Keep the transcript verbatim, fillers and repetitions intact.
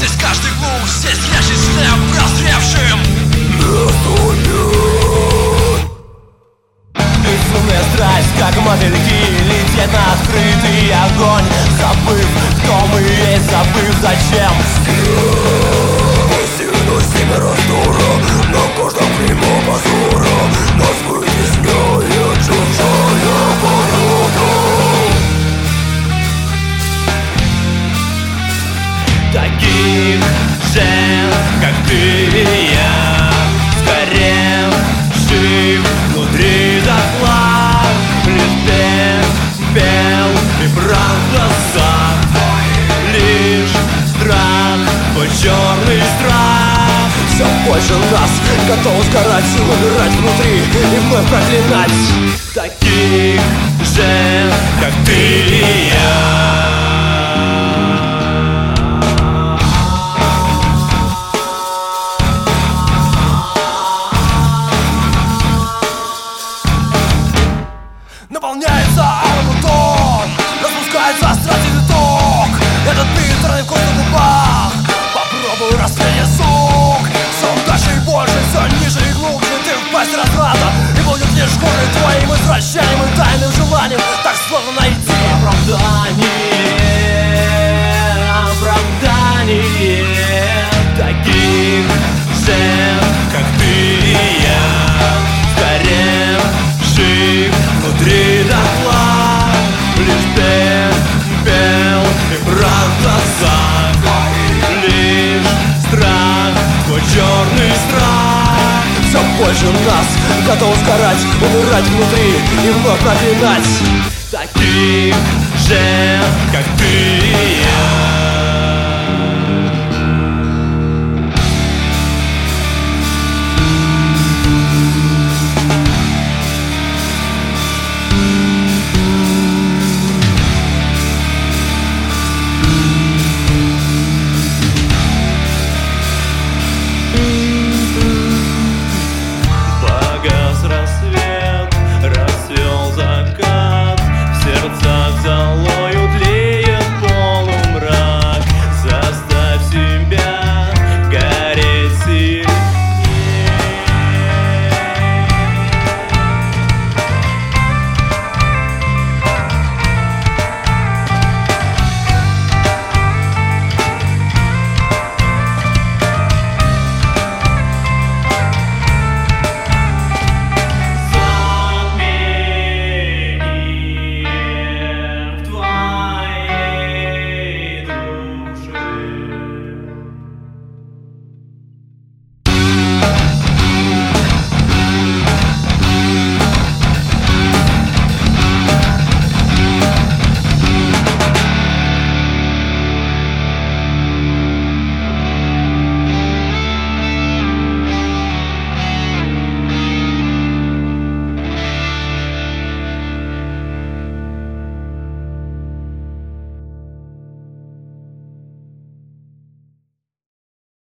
здесь каждый глух, здесь ящик снэп прозревшим. Безумная страсть, как мотыльки, летит на открытый огонь, забыв, кто мы есть, забыв, зачем. Сильно семя раздора, на каждом клеймо позора, нас вытесняет чужая порода. Таких же, как ты и я, сгоревших внутри дотла, лишь пепел и прах в глазах, лишь страх, твой черный страх. Все больше нас готов сгорать, умирать внутри и вновь проклинать. Таких же, как ты и я. Наполняется ароматом, распускается страсть и виток. Этот приторный вкус на губах, попробуй растление сук. Все дальше и больше, все ниже и глубже ты в пасть разрада. И будет лишь хуже твоим извращением и тайным желанием. Так сложно найти оправдание, оправдание таких же, как ты и я, сгоревших внутри дотла, лишь пепел и прах в глазах, лишь страх, твой черный страх. Все больше нас готов сгорать, умирать внутри и вновь проклинать. Таких же